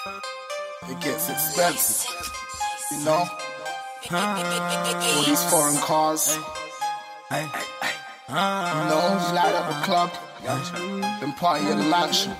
It gets expensive, you know? All these foreign cars, you know, light up the club, then party at the mansion.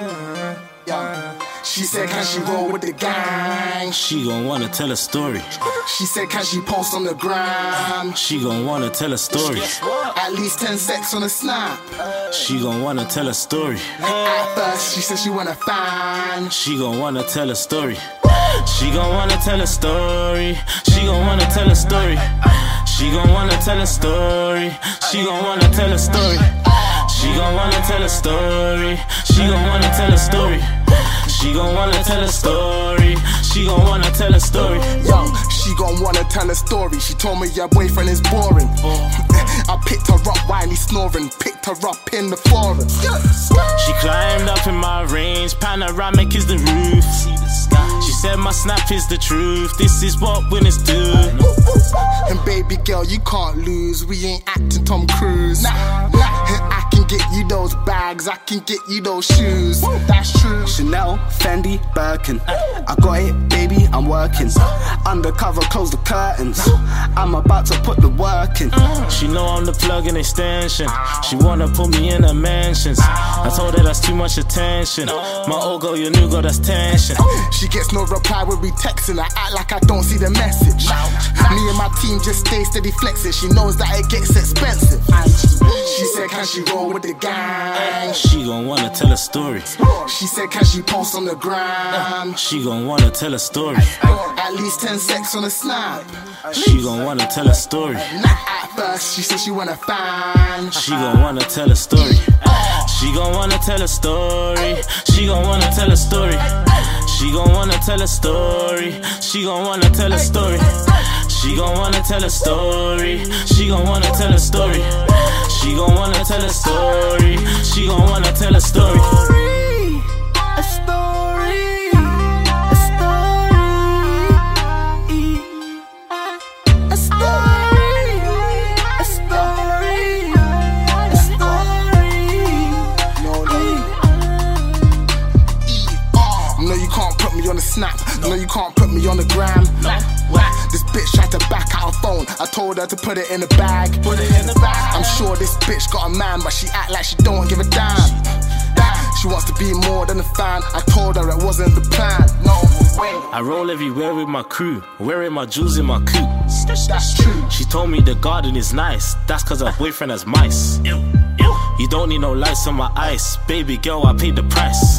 Yeah. She said, can she roll with the gang? She gon' wanna tell a story. She said, can she post on the gram? She gon' wanna tell a story. At least 10 sex on the snap. She gon' wanna tell a story. At first, she said she want a fan. She gon' wanna tell a story. She gon' wanna tell a story. She gon' wanna tell a story. She gon' wanna tell a story. She gon' wanna tell a story. She gon' wanna tell a story. She gon' wanna tell a story. She gon' wanna tell a story. She gon' wanna tell a story. Yo, she gon' wanna tell a story. She told me your boyfriend is boring. I picked her up while he's snoring. Picked her up in the forest. She climbed up in my range. Panoramic is the roof. She said my snap is the truth. This is what winners do. And baby girl, you can't lose. We ain't acting Tom Cruise. I can get you those bags. I can get you those shoes. That's true. Chanel, Fendi, Birkin. I got it, baby, I'm working. Undercover, close the curtains. I'm about to put the work in. She know I'm the plug and extension. She wanna put me in her mansions. I told her that's too much attention. My old girl, your new girl, that's tension. She gets no reply when we texting. I act like I don't see the message. Me and my team just stay steady flexing. She knows that it gets expensive. She said, can she roll with the gang? She gon' wanna tell a story. She said, can she post on the gram? She gon' wanna tell a story. At least 10 sex on the snap. She gon' wanna tell a story. At first, she said she want a fan. She gon' wanna tell a story. She gon' wanna tell a story. She gon' wanna tell a story. She gon' wanna tell a story. She gon' wanna tell a story. She gon' wanna tell a story. She gon' wanna tell a story. She gon' wanna tell a story. She gon' wanna tell a story. A story. A story. A story. A story. A story. No, you can't put me on the snap. No, you can't put me on the gram. This bitch tried to back out her phone. I told her to put it in a bag. I'm sure this bitch got a man, but she act like she don't give a damn. She wants to be more than a fan. I told her it wasn't the plan. No way. I roll everywhere with my crew, wearing my jewels in my coupe. That's true. She told me the garden is nice. That's cause her boyfriend has mice. You don't need no lights on my ice. Baby girl, I paid the price.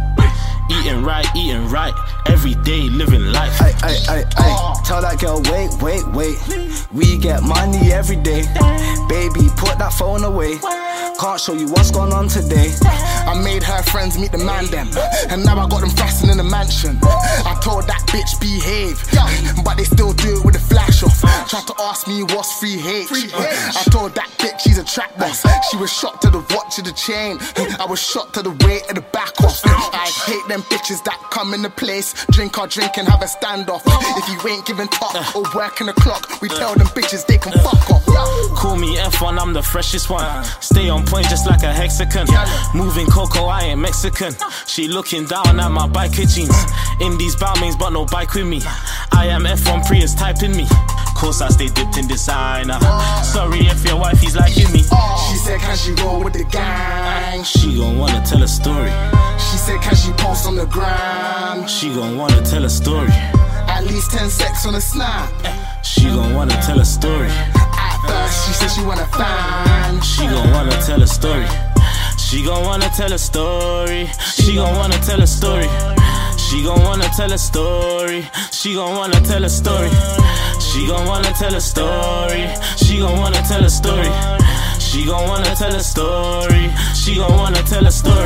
Eating right, every day living life. Ay. Tell that girl, wait. We get money every day. Baby, put that phone away. Can't show you what's going on today. I made her friends meet the man them, and now I got them fastened in the mansion. I told that bitch behave, but they still do it with a flash off. Tried to ask me what's free H. I told that bitch she's a trap boss. She was shocked to the watch of the chain. I was shocked to the weight of the back off. I hate them bitches that come in the place, drink our drink and have a standoff. If you ain't giving top or working the clock, we tell them bitches they can fuck off. Call me F1, I'm the freshest one. Stay on point just like a hexagon. Moving cocoa, I ain't Mexican. She looking down at my bike hitchings. In these Balmains, but no bike with me. I am F1 Prius typing me. Course I stay dipped in designer. Sorry if your wifey's liking me. She said, can she roll with the gang? She gon' wanna tell a story. She said, can she post on the gram? She gon' wanna tell a story. At least 10 sex on the snap. She gon' wanna tell a story. At first, she said she want a fan. She gon' wanna tell a story. She gon' wanna tell a story. She gon' wanna tell a story. She gon' wanna tell a story. She gon' wanna tell a story. She gon' wanna tell a story. She gon' wanna tell a story. She gon' wanna tell a story. She gon' wanna tell a story.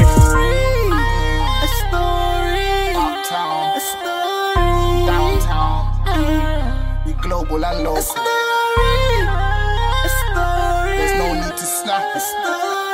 A story. Uptown, A story. downtown, we global and local. A story. A story. There's no need to snap. A story.